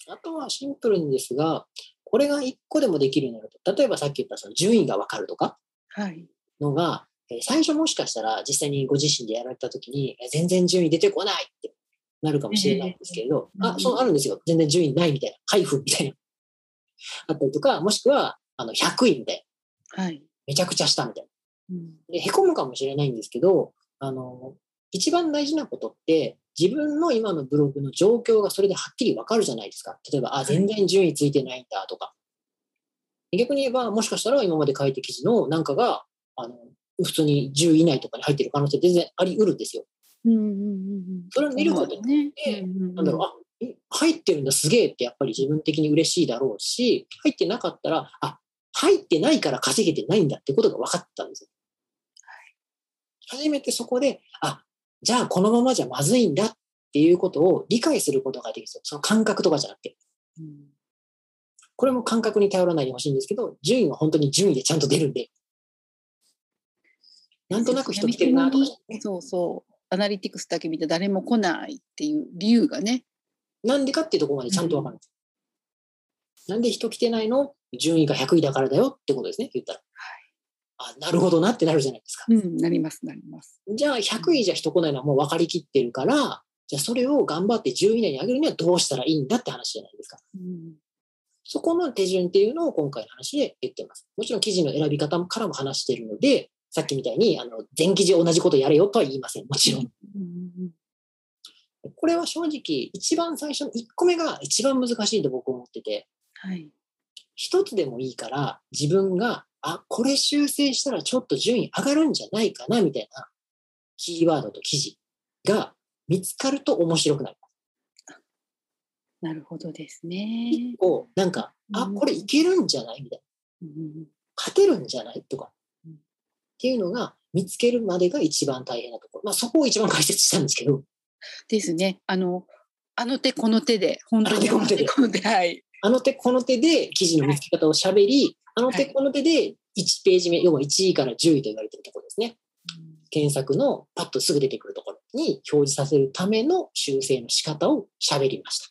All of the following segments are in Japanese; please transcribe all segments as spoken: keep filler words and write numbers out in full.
あとはシンプルにですが、これがいっこでもできるようになると、例えばさっき言ったその順位が分かるとかのが、はい、最初もしかしたら実際にご自身でやられたときに、全然順位出てこないってなるかもしれないんですけれど、えー、あ、そうあるんですよ。全然順位ないみたいな、配布みたいな。あったりとか、もしくは、あの、ひゃくいみたいな。はい。めちゃくちゃしたみたいな。うん、で、へこむかもしれないんですけど、あの、一番大事なことって、自分の今のブログの状況がそれではっきりわかるじゃないですか。例えば、あ、全然順位ついてないんだとか。逆に言えば、もしかしたら今まで書いた記事のなんかが、あの、普通にじゅうい以内とかに入ってる可能性全然あり得るんですよ。うんうんうん、それを見ることによって、ね、うんうんうん、なんだろう、あ、入ってるんだすげえってやっぱり自分的に嬉しいだろうし、入ってなかったら、あ、入ってないから稼げてないんだってことが分かったんですよ。初めてそこで、あ、じゃあこのままじゃまずいんだっていうことを理解することができるんですよ。その感覚とかじゃなくて。うん、これも感覚に頼らないでほしいんですけど、順位は本当に順位でちゃんと出るんで。なんとなく人来てるなとか、 ね。そうそう。アナリティクスだけ見て誰も来ないっていう理由がね。 なんでかっていうところまでちゃんとわかるんです。うん、なんで人来てないの？順位がひゃくいだからだよってことですね、言ったら。はい、あ、なるほどなってなるじゃないですか。 うん、なります、なります。 じゃあひゃくいじゃ人来ないのはもう分かりきってるから、じゃあそれを頑張ってじゅうい以内に上げるにはどうしたらいいんだって話じゃないですか。うん、そこの手順っていうのを今回の話で言ってます。もちろん記事の選び方からも話しているので、さっきみたいにあの全記事同じことやれよとは言いません。もちろん。うん、これは正直一番最初のいっこめが一番難しいと僕は思ってて、はい、一つでもいいから自分があ、これ修正したらちょっと順位上がるんじゃないかなみたいなキーワードと記事が見つかると面白くなる。 なるほどですね。 結構なんか、うん、あ、これいけるんじゃないみたいな、うん、勝てるんじゃないとか、うん、っていうのが見つけるまでが一番大変なところ。まあそこを一番解説したんですけど。 ですね。あの、あの手この手で、本当にあの手この手で、はい、あの手この手で記事の見つけ方をしゃべり、はい、あの手この手でいちページ目、要はいちいからじゅういと言われているところですね。うん、検索のパッとすぐ出てくるところに表示させるための修正の仕方をしゃべりました。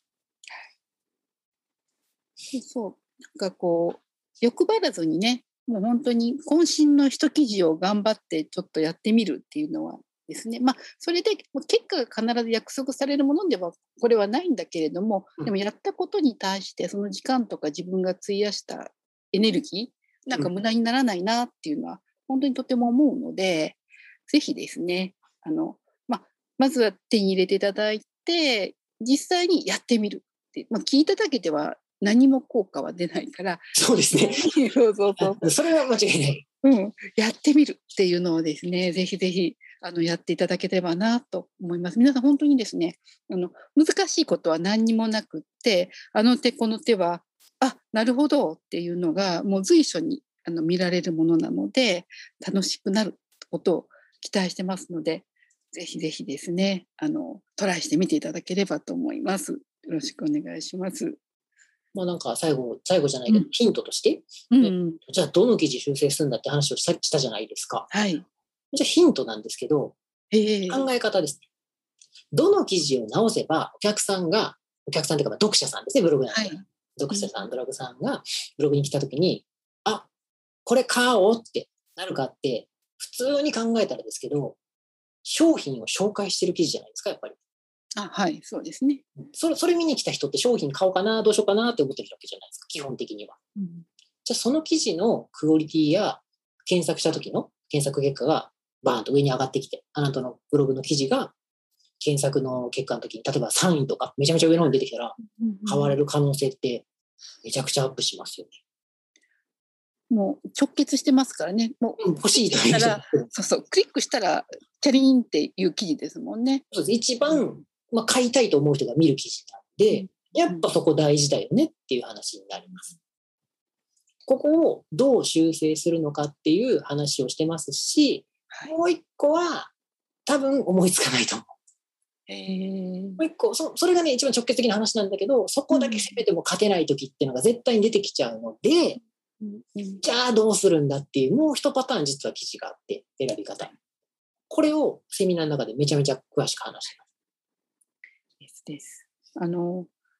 そうそう。なんかこう、欲張らずにね、もう本当に渾身の一記事を頑張ってちょっとやってみるっていうのはですね、まあ、それで結果が必ず約束されるものではこれはないんだけれども、でもやったことに対してその時間とか自分が費やしたエネルギー、なんか無駄にならないなっていうのは本当にとても思うので、ぜひですね、あの、まあ、まずは手に入れていただいて、実際にやってみるって、まあ、聞いただけでは何も効果は出ないから。 そうですね。 そうそうそう。 それは間違いない。 うん。やってみるっていうのをですね、ぜひぜひ、あの、やっていただければなと思います。皆さん本当にですね、あの、難しいことは何にもなくって、あの手この手は、あ、なるほどっていうのが、もう随所にあの見られるものなので、楽しくなることを期待してますので、ぜひぜひですね、あの、トライしてみていただければと思います。よろしくお願いします。 まあなんか最後、最後じゃないけど、うん、ヒントとして、 うんうん、 じゃあどの記事修正するんだって話をしたしたじゃないですか。 はい。 じゃあヒントなんですけど、えー、考え方ですね。どの記事を直せばお客さんが、お客さんというか読者さんですね、ブログなんで、はい、読者さん、ブログさんがブログに来たときに、あ、これ買おうってなるかって、普通に考えたらですけど、商品を紹介してる記事じゃないですか、やっぱり。 あ、はい、そうですね。 それ、それ見に来た人って商品買おうかな、どうしようかなって思ってるわけじゃないですか、基本的には。うん、じゃあその記事のクオリティや検索した時の検索結果がバーンと上に上がってきて、あなたのブログの記事が検索の結果の時に、例えばさんいとかめちゃめちゃ上の方に出てきたら、買われる可能性ってめちゃくちゃアップしますよね。 もう直結してますからね。もう欲しいと言ったら、そうそう、クリックしたらチャリーンっていう記事ですもんね。 そうです。一番、まあ、買いたいと思う人が見る記事なんで、うん、やっぱそこ大事だよねっていう話になります。ここをどう修正するのかっていう話をしてますし、はい、もう一個は多分思いつかないと思う。えー、もう一個そ、それがね、一番直結的な話なんだけど、そこだけ攻めても勝てない時っていうのが絶対に出てきちゃうので、うんうん、じゃあどうするんだっていう、もう一パターン実は記事があって、選び方。これをセミナーの中でめちゃめちゃ詳しく話してます。 ですです。あの、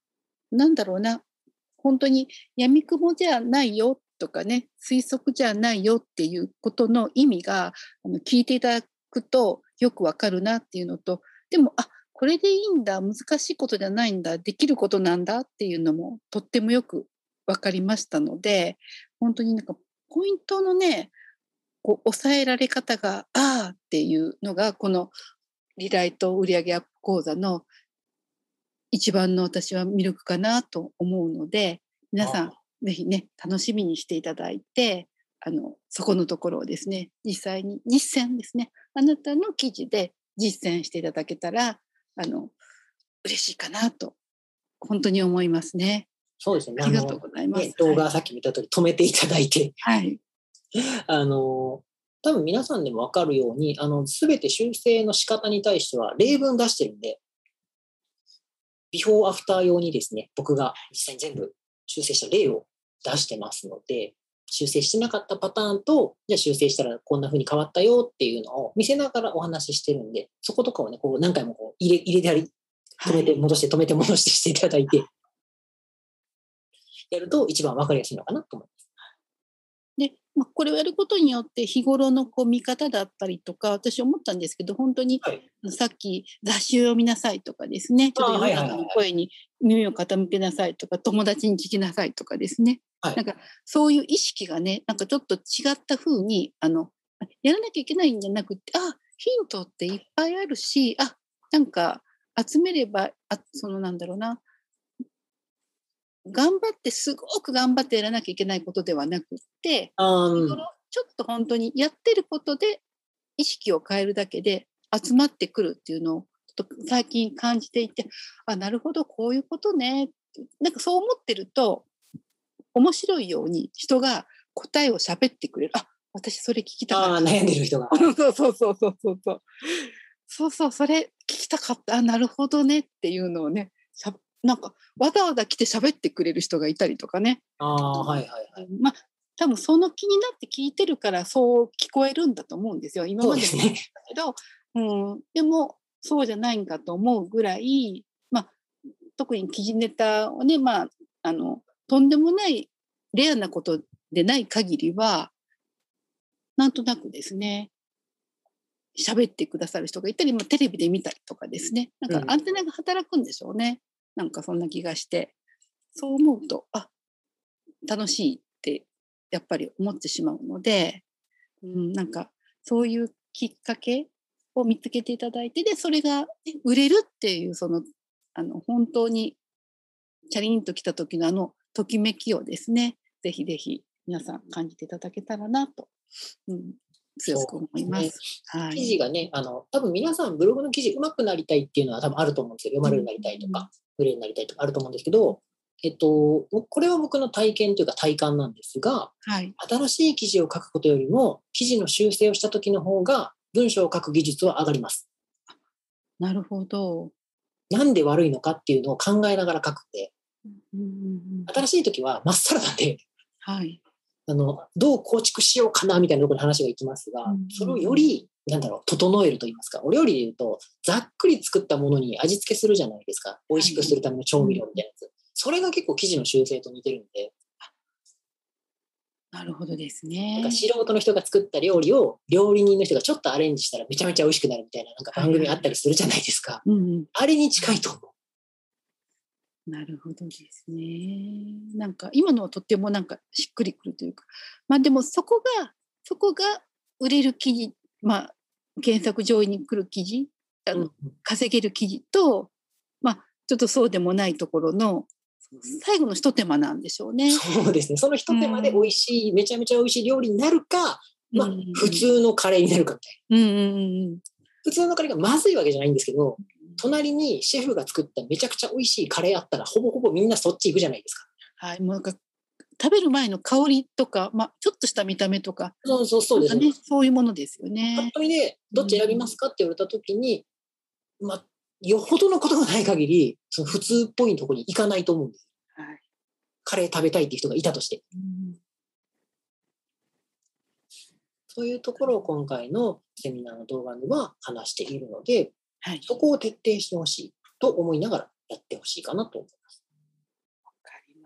なんだろうな、本当に闇雲じゃないよとかね、推測じゃないよっていうことの意味があの聞いていただくとよくわかるなっていうのと、でもあこれでいいんだ、難しいことじゃないんだ、できることなんだっていうのもとってもよくわかりましたので、本当になんかポイントのね、こう抑えられ方がああっていうのがこのリライト売上アップ講座の一番の私は魅力かなと思うので、皆さんぜひね楽しみにしていただいて、あのそこのところをですね実際に実践ですね、あなたの記事で実践していただけたらあの嬉しいかなと本当に思いますね。 そうですね。 ありがとうございます。 ね、動画さっき見た通り止めていただいて、 はい。 あの多分皆さんでも分かるように、あの全て修正の仕方に対しては例文出してるんで、ビフォーアフター用にですね、僕が実際に全部修正した例を出してますので、修正してなかったパターンと、じゃあ修正したらこんな風に変わったよっていうのを見せながらお話ししてるんで、そことかをね、こう何回もこう入れ入れたり、止めて戻して止めて戻してしていただいて、やると一番分かりやすいのかなと思います。 で、まあ、これをやることによって日頃のこう見方だったりとか、私思ったんですけど、本当に、はい、さっき雑誌を読みなさいとかですね、ちょっと世の中の声に耳を傾けなさいとか、友達に聞きなさいとかですね、はい、なんかそういう意識がね、なんかちょっと違った風にあのやらなきゃいけないんじゃなくて、あ、ヒントっていっぱいあるし、あ、なんか集めれば、あ、そのなんだろうな、頑張ってすごく頑張ってやらなきゃいけないことではなくって、うん、ちょっと本当にやってることで意識を変えるだけで集まってくるっていうのをちょっと最近感じていて、あ、なるほどこういうことね、なんかそう思ってると面白いように人が答えを喋ってくれる。あ、私それ聞きたかった。 あ、悩んでる人が。 そうそうそうそうそうそう。そうそう、それ聞きたかった。あ、なるほどねっていうのをね、しゃなんかわざわざ来て喋ってくれる人がいたりとかね。 ああ、はいはいはい。 まあ多分その気になって聞いてるからそう聞こえるんだと思うんですよ。今までもだけど、う、ね、うん、でもそうじゃないんかと思うぐらい、まあ特に記事ネタをね、まああのとんでもないレアなことでない限りは、なんとなくですね。喋ってくださる人がいたり、まあ、テレビで見たりとかですね、なんかアンテナが働くんでしょうね、うん、なんかそんな気がして、そう思うとあ楽しいってやっぱり思ってしまうので、うん、なんかそういうきっかけを見つけていただいて、でそれが、ね、売れるっていうそのあの本当にチャリンと来た時のあのときめきをですね、ぜひぜひ皆さん感じていただけたらなと、うん、強く思います。 ね、はい、記事がね、あの多分皆さんブログの記事上手くなりたいっていうのは多分あると思うんですよ。読まれるようになりたいとか、売れるようになりたいとかあると思うんですけど、えっと、これは僕の体験というか体感なんですが、はい、新しい記事を書くことよりも記事の修正をした時の方が文章を書く技術は上がります。 なるほど。 なんで悪いのかっていうのを考えながら書くんで、うんうんうん、新しい時はまっさらなんで、はい、あのどう構築しようかなみたいなところに話がいきますが、うんうんうん、それをよりなんだろう整えると言いますか、お料理で言うとざっくり作ったものに味付けするじゃないですか、美味しくするための調味料みたいなやつ、はい、それが結構記事の修正と似てるんで。 なるほどですね。 なんか素人の人が作った料理を料理人の人がちょっとアレンジしたらめちゃめちゃ美味しくなるみたいな、なんか番組あったりするじゃないですか。はいはい、うんうん、あれに近いと思う。 なるほどですね。なんか今のはとってもなんかしっくりくるというか、まあでもそこがそこが売れる記事、まあ検索上位に来る記事、あの、うん、稼げる記事と、まあちょっとそうでもないところの最後の一手間なんでしょうね。 そうですね。その一手間で美味しい、うん、めちゃめちゃ美味しい料理になるか、まあ、うん、普通のカレーになるかみたいな。うんうんうん、普通のカレーがまずいわけじゃないんですけど、隣にシェフが作っためちゃくちゃ美味しいカレーあったらほぼほぼみんなそっち行くじゃないですか。 はい、もうなんか食べる前の香りとか、まあ、ちょっとした見た目とか、 そうそうそうですね。 そういうものですよね。 ぱっと見でどっち選びますかって言われた時に、うん、まあ、よほどのことがない限りその普通っぽいところに行かないと思うんです。はい、カレー食べたいっていう人がいたとして、うん、そういうところを今回のセミナーの動画では話しているので、はい、そこを徹底してほしいと思いながらやってほしいかなと思います。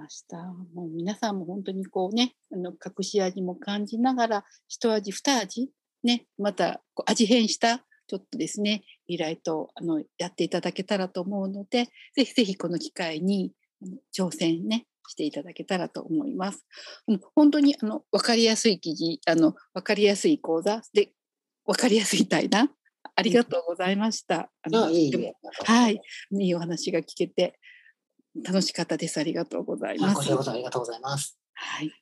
ました。もう皆さんも本当にこうね、あの隠し味も感じながら、一味二味ね、またこう味変したちょっとですね、依頼とあのやっていただけたらと思うので、ぜひぜひこの機会にあの挑戦ねしていただけたらと思います。あの本当にあの分かりやすい記事、あの分かりやすい講座で分かりやすい対談、ありがとうございました。あのあ、いえいえ。 とてもはい、いいお話が聞けて楽しかったです。ありがとうございあ、 ます。 こちらこそありがとうございます。 はい。